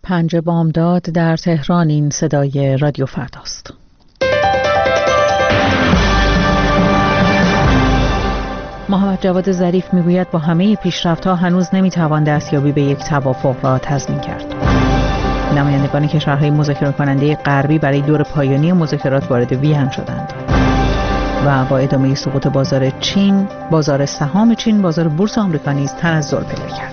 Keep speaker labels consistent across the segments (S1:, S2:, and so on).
S1: 5 بامداد در تهران. این صدای رادیو فرداست. محمد جواد ظریف میگوید با همه پیشرفت‌ها هنوز نمیتوان دستیابی به یک توافق را تضمین کرد. نمایندگان کشورهای مذاکره کننده غربی برای دور پایانی مذاکرات وارد وین شدند. و با ادامه سقوط بازار سهام چین، بازار بورس آمریکا نیز تنزل پیدا کرد.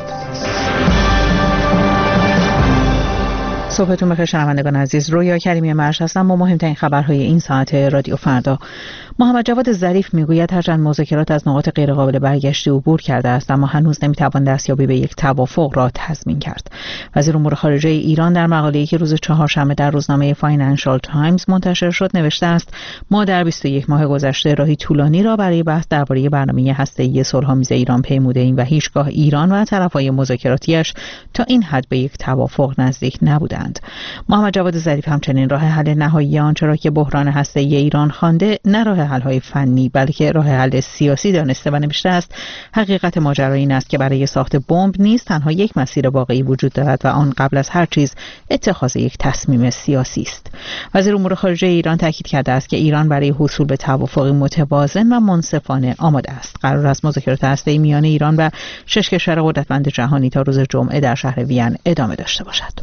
S1: صبحتون بخیر شنوندگان عزیز. رویا کریمی مرش هستم با مهمترین خبرهای این ساعت رادیو فردا. محمد جواد ظریف میگوید هرچند مذاکرات از نقاط غیرقابل برگشتی عبور کرده است، اما هنوز نمیتوان دستیابی به یک توافق را تضمین کرد. وزیر امور خارجه ایران در مقاله‌ای که روز چهارشنبه در روزنامه فاینانشال تایمز منتشر شد نوشته است: ما در 21 ماه گذشته راهی طولانی را برای بحث درباره برنامه هسته‌ای صلح‌آمیز ایران پیموده‌ایم و هیچگاه ایران و طرف‌های مذاکراتیش تا این حد به یک توافق نزدیک نبودند. محمد جواد ظریف همچنین راه حل نهایی آنچه را که بحران هسته‌ای ایران خوانده نه راه حل‌های فنی بلکه راه حل سیاسی دانسته و نوشته است: حقیقت ماجرا این است که برای ساخت بمب نیز تنها یک مسیر واقعی وجود دارد و آن قبل از هر چیز اتخاذ یک تصمیم سیاسی است. وزیر امور خارجه ایران تاکید کرده است که ایران برای حصول به توافقی متوازن و منصفانه آماده است. قرار است مذاکرات هسته‌ای میان ایران و 6 کشور قدرتمند جهانی تا روز جمعه در شهر وین ادامه داشته باشد.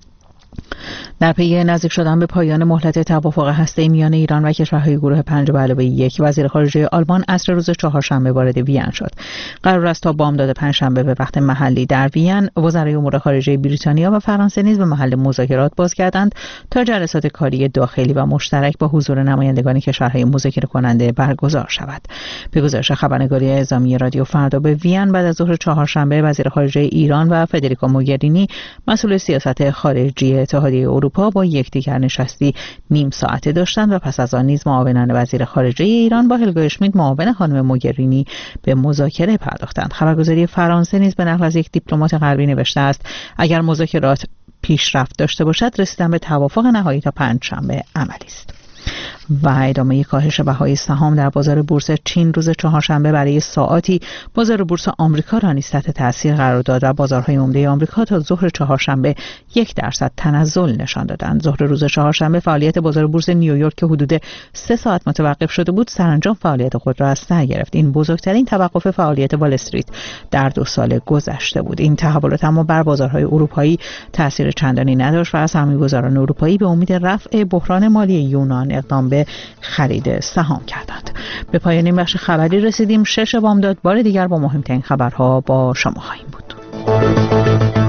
S1: در پی نزدیک شدن به پایان مهلت توافق هسته‌ای میان ایران و کشورهای گروه 5+1 وزیر خارجه آلمان عصر روز چهارشنبه وارد وین شد. قرار است تا بامداد پنجشنبه به وقت محلی در وین وزرای امور خارجه بریتانیا و فرانسه نیز به محل مذاکرات بازگردند تا جلسات کاری داخلی و مشترک با حضور نمایندگان کشورهای مذاکره کننده برگزار شود. به گزارش خبرنگاری اعزامی رادیو فردا به وین بعد از ظهر چهارشنبه وزیر خارجه ایران و فدریکا موگرینی مسئول سیاست خارجی اتحادیه اروپا با یکدیگر نشستی نیم ساعته داشتند و پس از آن نیز معاونان وزیر خارجه ایران با هلگا اشمیت معاون خانم موگرینی به مذاکره پرداختند. خبرگزاری فرانسه نیز به نقل از یک دیپلمات غربی نوشته است: اگر مذاکرات پیشرفت داشته باشد رسیدن به توافق نهایی تا پنجشنبه عملی است. و ادامه کاهش بهای سهام در بازار بورس چین روز چهارشنبه برای ساعاتی بازار بورس آمریکا را نیز تحت تاثیر قرار داد و بازارهای عمده آمریکا تا ظهر چهارشنبه 1% تنزل نشان دادند. ظهر روز چهارشنبه فعالیت بازار بورس نیویورک که حدود 3 ساعت متوقف شده بود سرانجام فعالیت خود را از سر گرفت. این بزرگترین توقف فعالیت وال استریت در 2 سال گذشته بود. این تحولات اما بر بازارهای اروپایی تاثیر چندانی نداشت و سرمایه‌گذاران اروپایی به امید رفع بحران مالی یونان اقدام به خرید سهام کردند. به پایان این بخش خبری رسیدیم. 6 بامداد بار دیگر با مهمترین خبرها با شما خواهیم بود.